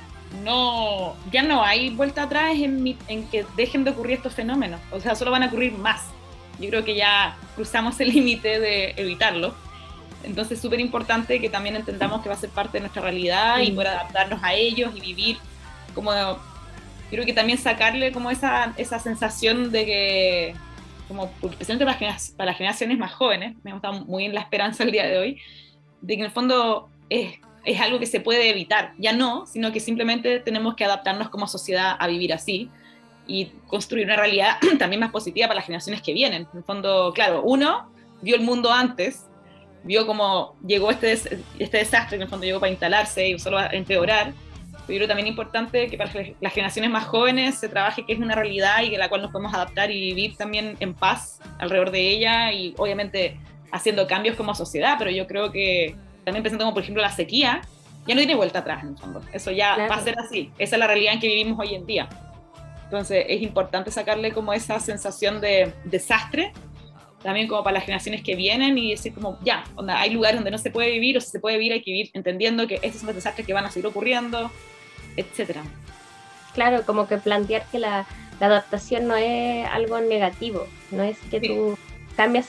ya no hay vuelta atrás en que dejen de ocurrir estos fenómenos, o sea, solo van a ocurrir más. Yo creo que ya cruzamos el límite de evitarlo, entonces es súper importante que también entendamos que va a ser parte de nuestra realidad y poder adaptarnos a ellos y vivir como, creo que también sacarle como esa sensación de que, como especialmente para las generaciones más jóvenes, me ha gustado muy en la esperanza el día de hoy, de que en el fondo es algo que se puede evitar, ya no, sino que simplemente tenemos que adaptarnos como sociedad a vivir así y construir una realidad también más positiva para las generaciones que vienen. En el fondo, claro, uno vio el mundo antes, vio cómo llegó este desastre, que en el fondo llegó para instalarse y solo a empeorar, pero yo creo también importante que para las generaciones más jóvenes se trabaje que es una realidad y que la cual nos podemos adaptar y vivir también en paz alrededor de ella y obviamente haciendo cambios como sociedad, pero yo creo que también pensando como por ejemplo la sequía, ya no tiene vuelta atrás en el fondo, eso ya va a ser así, esa es la realidad en que vivimos hoy en día. Entonces es importante sacarle como esa sensación de desastre, también como para las generaciones que vienen y decir como ya, hay lugares donde no se puede vivir o si se puede vivir hay que vivir entendiendo que estos son los desastres que van a seguir ocurriendo, etc. Claro, como que plantear que la adaptación no es algo negativo, no es que tú cambias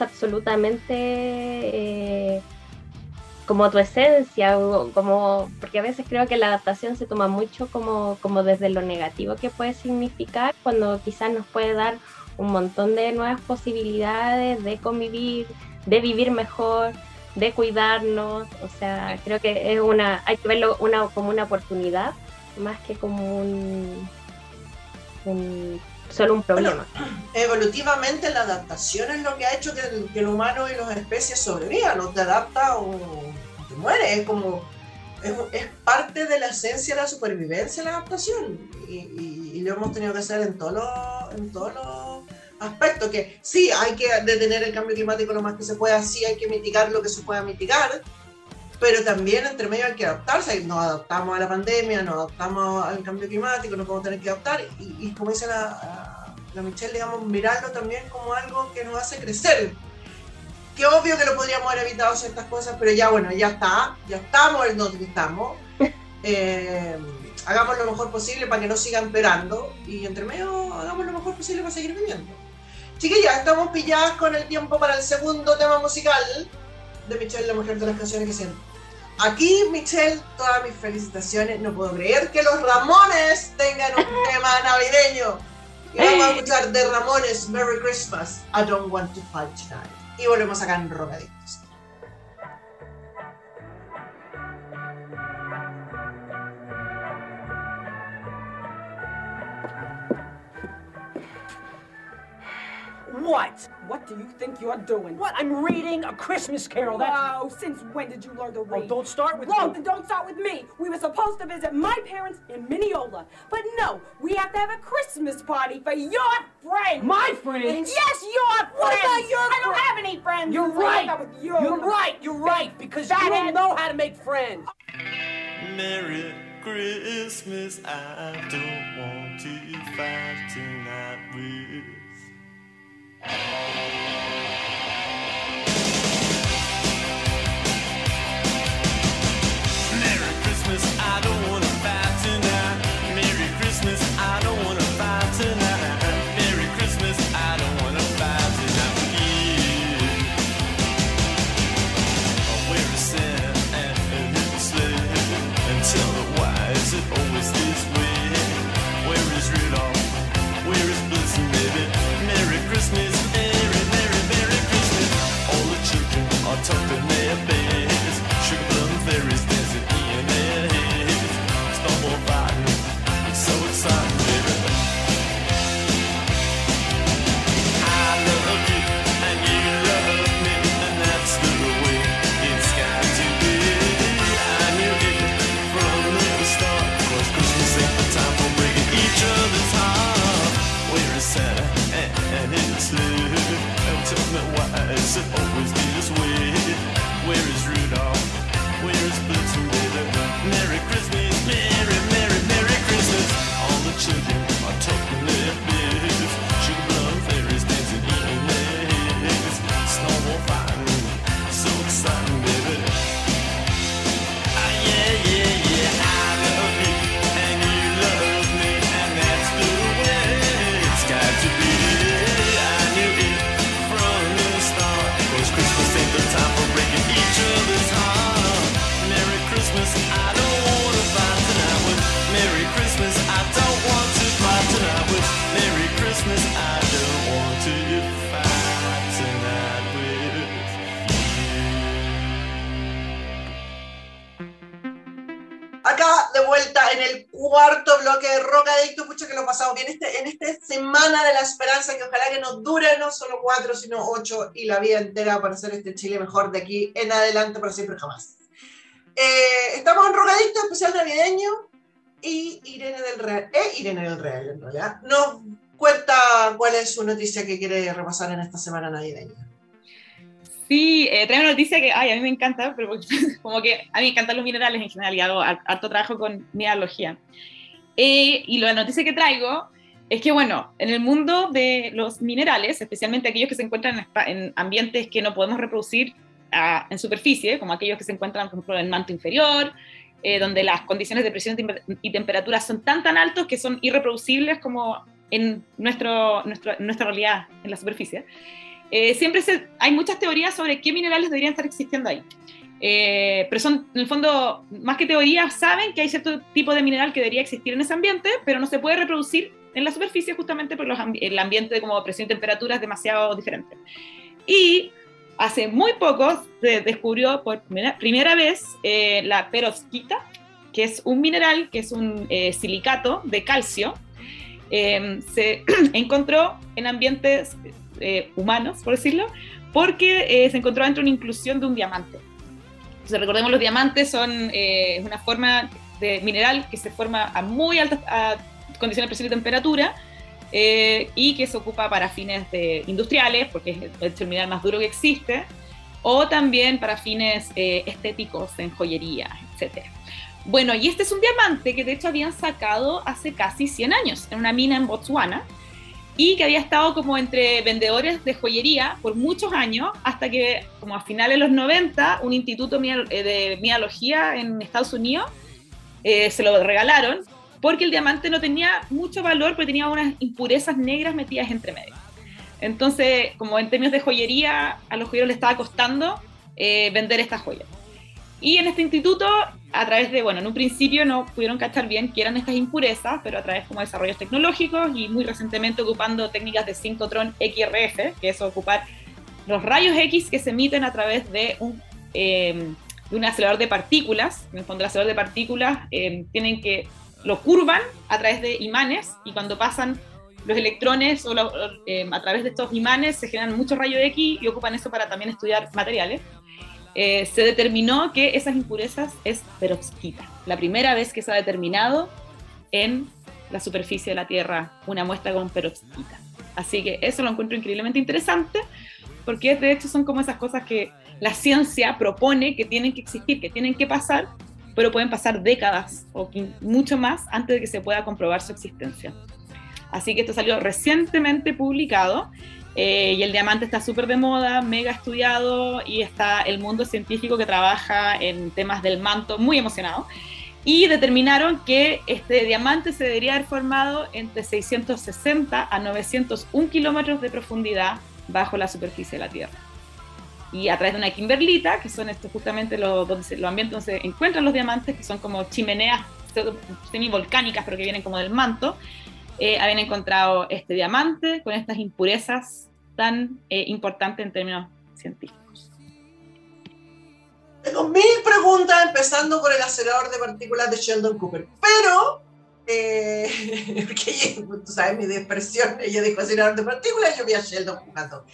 absolutamente como tu esencia, como, porque a veces creo que la adaptación se toma mucho como desde lo negativo que puede significar, cuando quizás nos puede dar un montón de nuevas posibilidades de convivir, de vivir mejor, de cuidarnos. O sea, creo que hay que verlo como una oportunidad más que como solo un problema. Bueno, evolutivamente la adaptación es lo que ha hecho que el humano y las especies sobrevivan. No te adaptas o te mueres, es parte de la esencia de la supervivencia la adaptación y lo hemos tenido que hacer en todos los aspectos, que sí hay que detener el cambio climático lo más que se pueda, sí hay que mitigar lo que se pueda mitigar, pero también entre medio hay que adaptarse. Nos adaptamos a la pandemia, nos adaptamos al cambio climático, nos vamos a tener que adaptar y como dice la Michelle, digamos, mirarlo también como algo que nos hace crecer. Que obvio que lo podríamos haber evitado ciertas cosas, pero ya bueno, ya estamos en donde estamos. Hagamos lo mejor posible para que no siga empeorando y entre medio hagamos lo mejor posible para seguir viviendo. Chiquillas, estamos pilladas con el tiempo para el segundo tema musical de Michelle, la mujer de las canciones que siento. Aquí, Michelle, todas mis felicitaciones. No puedo creer que los Ramones tengan un tema navideño. Y vamos a escuchar de Ramones, Merry Christmas, I Don't Want to Fight Tonight. Y volvemos acá en Drogadictos. What? What do you think you're doing? What? I'm reading A Christmas Carol. Wow, since when did you learn to read? Oh, don't start with Well, me. then don't start with me. We were supposed to visit my parents in Mineola. But no, we have to have a Christmas party for your friends. My friends? Yes, your friends. What about your I don't friends? have any friends. You're So right. I with you. You're right, because you Fathead. don't know how to make friends. Merry Christmas, I don't want to fight tonight with. Merry Christmas, I don't want to fight tonight. Merry Christmas, I don't want to fight tonight. Merry Christmas, I don't want to fight tonight with you. Where is Santa and his sleigh? And tell me why is it always this way? Where is Rudolph? Where is Blitzen, baby? Merry Christmas, Merry pasado bien en esta semana de la esperanza, que ojalá que nos dure no solo 4, sino 8 y la vida entera para hacer este Chile mejor de aquí en adelante, para siempre jamás. Estamos en Rogadicto, especial navideño, y Irene del Real, en realidad, nos cuenta cuál es su noticia que quiere repasar en esta semana navideña. Sí, traigo una noticia que a mí me encanta, pero como que a mí me encantan los minerales en general y hago harto trabajo con mineralogía. Y la noticia que traigo es que, bueno, en el mundo de los minerales, especialmente aquellos que se encuentran en ambientes que no podemos reproducir en superficie, como aquellos que se encuentran, por ejemplo, en el manto inferior, donde las condiciones de presión y temperatura son tan altos que son irreproducibles como en nuestra realidad en la superficie. Hay muchas teorías sobre qué minerales deberían estar existiendo ahí. Pero son, en el fondo, más que teorías, saben que hay cierto tipo de mineral que debería existir en ese ambiente, pero no se puede reproducir en la superficie justamente porque el ambiente como presión y temperatura es demasiado diferente. Y hace muy poco se descubrió por primera vez la perovskita, que es un mineral, que es un silicato de calcio. Se encontró en ambientes humanos, por decirlo, porque se encontró dentro de una inclusión de un diamante. Entonces, recordemos, los diamantes son una forma de mineral que se forma a muy altas condiciones de presión y temperatura y que se ocupa para fines industriales, porque es el mineral más duro que existe, o también para fines estéticos, en joyería, etc. Bueno, y este es un diamante que de hecho habían sacado hace casi 100 años en una mina en Botswana, y que había estado como entre vendedores de joyería por muchos años, hasta que como a finales de los 90, un instituto de mineralogía en Estados Unidos se lo regalaron, porque el diamante no tenía mucho valor, porque tenía unas impurezas negras metidas entre medio. Entonces, como en términos de joyería, a los joyeros les estaba costando vender esta joya. Y en este instituto, a través de, en un principio no pudieron cachar bien qué eran estas impurezas, pero a través como de desarrollos tecnológicos y muy recientemente ocupando técnicas de sincrotrón XRF, que es ocupar los rayos X que se emiten a través de un acelerador de partículas. En el fondo, el acelerador de partículas lo curvan a través de imanes, y cuando pasan los electrones a través de estos imanes se generan muchos rayos X y ocupan eso para también estudiar materiales. Se determinó que esas impurezas es perovskita. La primera vez que se ha determinado en la superficie de la Tierra una muestra con perovskita. Así que eso lo encuentro increíblemente interesante, porque de hecho son como esas cosas que la ciencia propone que tienen que existir, que tienen que pasar, pero pueden pasar décadas o mucho más antes de que se pueda comprobar su existencia. Así que esto salió recientemente publicado. Y el diamante está súper de moda, mega estudiado, y está el mundo científico que trabaja en temas del manto muy emocionado, y determinaron que este diamante se debería haber formado entre 660 a 901 kilómetros de profundidad bajo la superficie de la Tierra, y a través de una kimberlita, que son justamente los ambientes donde se encuentran los diamantes, que son como chimeneas semivolcánicas pero que vienen como del manto. Habían encontrado este diamante con estas impurezas tan importantes en términos científicos. Tengo 1000 preguntas, empezando por el acelerador de partículas de Sheldon Cooper, pero porque tú sabes mi dispersión, ella dijo acelerador de partículas y yo vi a Sheldon jugando.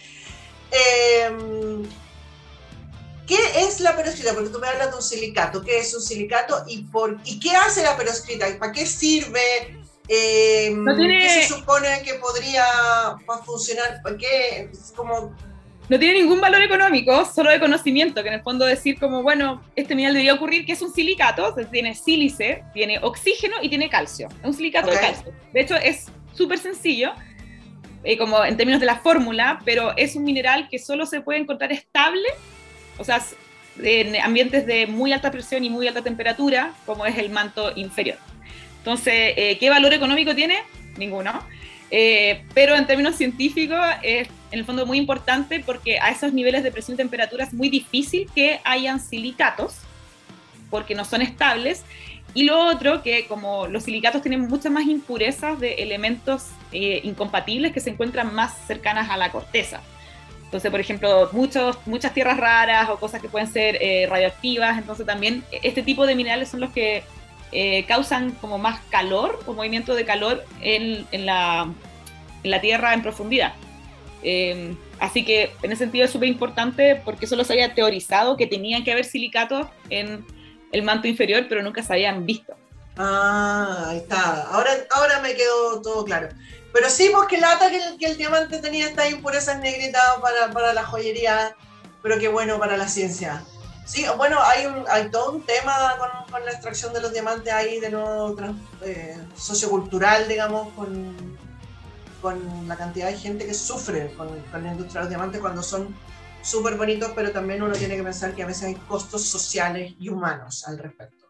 ¿Qué es la perovskita? Porque tú me hablas de un silicato. ¿Qué es un silicato y qué hace la perovskita? ¿Para qué sirve? ¿Qué se supone que podría funcionar? ¿Qué? No tiene ningún valor económico, solo de conocimiento, que en el fondo decir como, bueno, este mineral debería ocurrir, que es un silicato, o sea, tiene sílice, tiene oxígeno y tiene calcio. Es un silicato de calcio. De hecho, es súper sencillo, como en términos de la fórmula, pero es un mineral que solo se puede encontrar estable, o sea, en ambientes de muy alta presión y muy alta temperatura, como es el manto inferior. Entonces, ¿qué valor económico tiene? Ninguno. Pero en términos científicos es en el fondo muy importante, porque a esos niveles de presión y temperatura es muy difícil que hayan silicatos, porque no son estables. Y lo otro, que como los silicatos tienen muchas más impurezas de elementos incompatibles que se encuentran más cercanas a la corteza. Entonces, por ejemplo, muchas tierras raras o cosas que pueden ser radioactivas. Entonces también este tipo de minerales son los que causan como más calor o movimiento de calor en la tierra en profundidad. Así que en ese sentido es súper importante porque solo se había teorizado que tenían que haber silicatos en el manto inferior, pero nunca se habían visto. Ah, ahí está. Ahora me quedó todo claro. Pero sí, pues que lata que el diamante tenía estas impurezas negritas para la joyería, pero qué bueno para la ciencia. Sí, bueno, hay todo un tema con la extracción de los diamantes ahí, de nuevo sociocultural, digamos, con la cantidad de gente que sufre con la industria de los diamantes cuando son súper bonitos, pero también uno tiene que pensar que a veces hay costos sociales y humanos al respecto.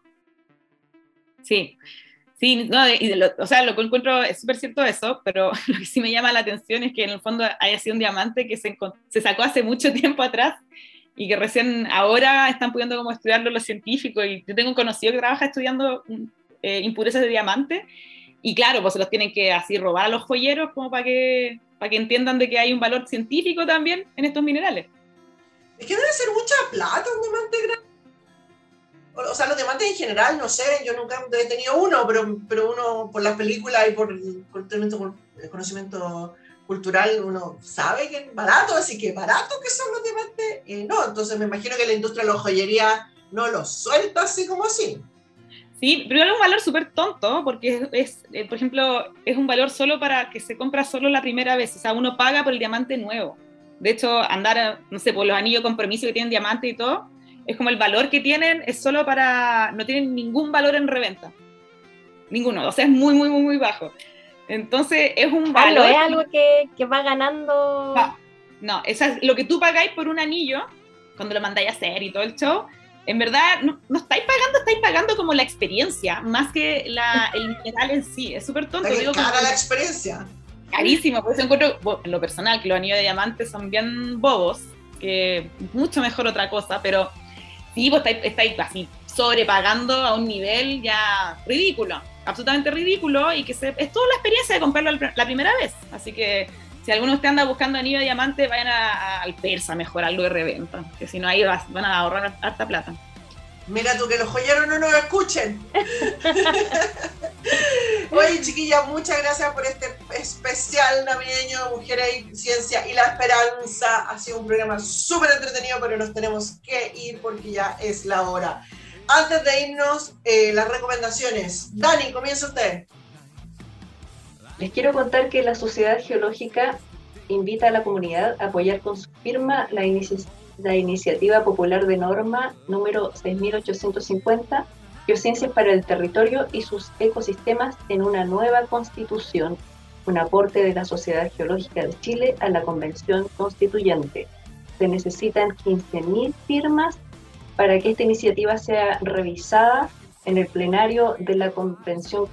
Sí, no, o sea, lo que encuentro es súper cierto eso, pero lo que sí me llama la atención es que en el fondo haya sido un diamante que se sacó hace mucho tiempo atrás y que recién ahora están pudiendo como estudiarlo los científicos, y yo tengo un conocido que trabaja estudiando impurezas de diamante, y claro, pues se los tienen que así robar a los joyeros como para que entiendan de que hay un valor científico también en estos minerales. Es que debe ser mucha plata un diamante grande. O sea, los diamantes en general, no sé, yo nunca he tenido uno, pero uno por las películas y por el conocimiento cultural, uno sabe que es barato, así que barato que son los diamantes, no, entonces me imagino que la industria de la joyería no los suelta así como así. Sí, pero es un valor súper tonto, porque por ejemplo, es un valor solo para que se compra solo la primera vez, o sea, uno paga por el diamante nuevo. De hecho, andar, no sé, por los anillos de compromiso que tienen diamante y todo, es como el valor que tienen, es solo no tienen ningún valor en reventa. Ninguno, o sea, es muy, muy, muy, muy bajo. Entonces, es un valor... es algo que va ganando... No, eso es lo que tú pagáis por un anillo, cuando lo mandáis a hacer y todo el show, en verdad no estáis pagando como la experiencia, más que el mineral en sí. Es súper tonto. Es cara la experiencia. Carísimo, por eso encuentro, en lo personal, que los anillos de diamante son bien bobos, que mucho mejor otra cosa, pero sí, vos estáis así sobrepagando a un nivel ya ridículo, absolutamente ridículo, y que es toda la experiencia de comprarlo la primera vez. Así que si alguno de ustedes anda buscando anillo de diamante, vayan al Persa mejor, algo de reventa, que si no ahí van a ahorrar harta plata. Mira tú, que los joyeros no nos escuchen. Oye, chiquillas, muchas gracias por este especial navideño de Mujeres y Ciencia y la Esperanza. Ha sido un programa súper entretenido, pero nos tenemos que ir porque ya es la hora. Antes de irnos, las recomendaciones. Dani, comienza usted. Les quiero contar que la Sociedad Geológica invita a la comunidad a apoyar con su firma la iniciativa popular de norma número 6850, Geociencias para el Territorio y sus ecosistemas en una nueva constitución, un aporte de la Sociedad Geológica de Chile a la Convención Constituyente. Se necesitan 15.000 firmas para que esta iniciativa sea revisada en el plenario de la Convención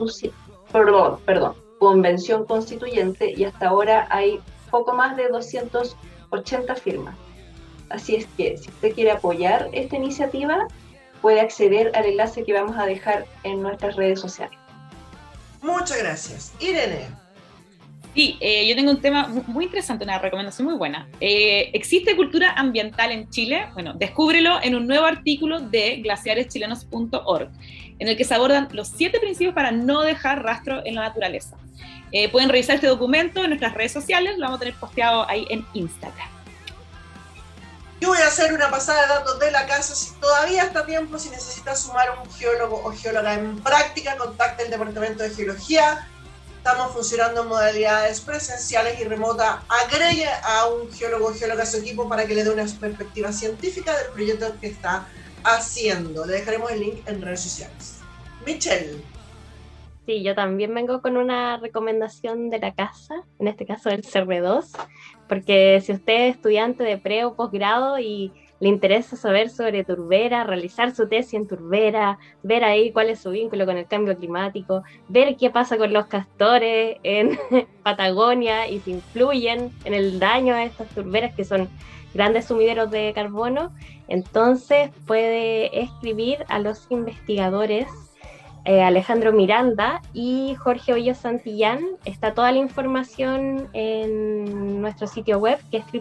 Convención Constituyente, y hasta ahora hay poco más de 280 firmas. Así es que si usted quiere apoyar esta iniciativa, puede acceder al enlace que vamos a dejar en nuestras redes sociales. Muchas gracias. Irene. Sí, yo tengo un tema muy interesante, una recomendación muy buena. ¿Existe cultura ambiental en Chile? Bueno, descúbrelo en un nuevo artículo de glaciareschilenos.org, en el que se abordan los 7 principios para no dejar rastro en la naturaleza. Pueden revisar este documento en nuestras redes sociales, lo vamos a tener posteado ahí en Instagram. Yo voy a hacer una pasada de datos de la casa. Si todavía está a tiempo, si necesita sumar a un geólogo o geóloga en práctica, contacte el Departamento de Geología. Estamos funcionando en modalidades presenciales y remotas. Agregue a un geólogo o geóloga a su equipo para que le dé una perspectiva científica del proyecto que está haciendo. Le dejaremos el link en redes sociales. Michelle. Sí, yo también vengo con una recomendación de la casa, en este caso del CR2, porque si usted es estudiante de pre o posgrado y le interesa saber sobre turbera, realizar su tesis en turbera, ver ahí cuál es su vínculo con el cambio climático, ver qué pasa con los castores en Patagonia y si influyen en el daño a estas turberas que son grandes sumideros de carbono, entonces puede escribir a los investigadores Alejandro Miranda y Jorge Hoyos Santillán. Está toda la información en nuestro sitio web, que es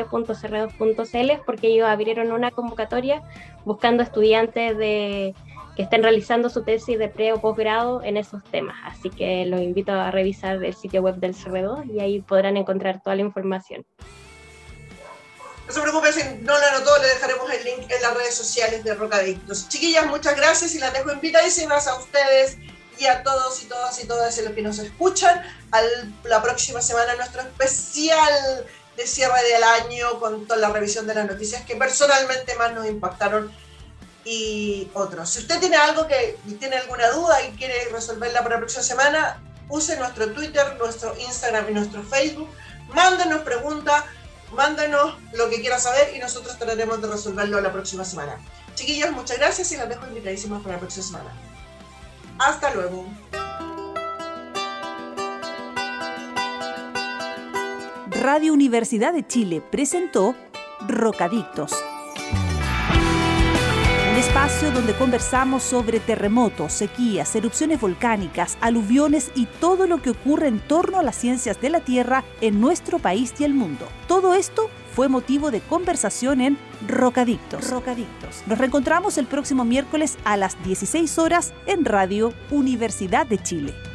www.cr2.cl, porque ellos abrieron una convocatoria buscando estudiantes estén realizando su tesis de pre o posgrado en esos temas. Así que los invito a revisar el sitio web del CR2 y ahí podrán encontrar toda la información. No se preocupen, si no lo anotó, le dejaremos el link en las redes sociales de Rocadictos. Chiquillas, muchas gracias y las dejo invitadísimas a ustedes y a todos y todas y todas los que nos escuchan la próxima semana nuestro especial de cierre del año con toda la revisión de las noticias que personalmente más nos impactaron y otros. Si usted tiene tiene alguna duda y quiere resolverla para la próxima semana, use nuestro Twitter, nuestro Instagram y nuestro Facebook, mándenos preguntas, mándenos lo que quiera saber y nosotros trataremos de resolverlo la próxima semana. Chiquillos, muchas gracias y las dejo invitadísimas para la próxima semana. Hasta luego. Radio Universidad de Chile presentó Rocadictos. Un espacio donde conversamos sobre terremotos, sequías, erupciones volcánicas, aluviones y todo lo que ocurre en torno a las ciencias de la Tierra en nuestro país y el mundo. Todo esto fue motivo de conversación en Rocadictos. Nos reencontramos el próximo miércoles a las 16 horas en Radio Universidad de Chile.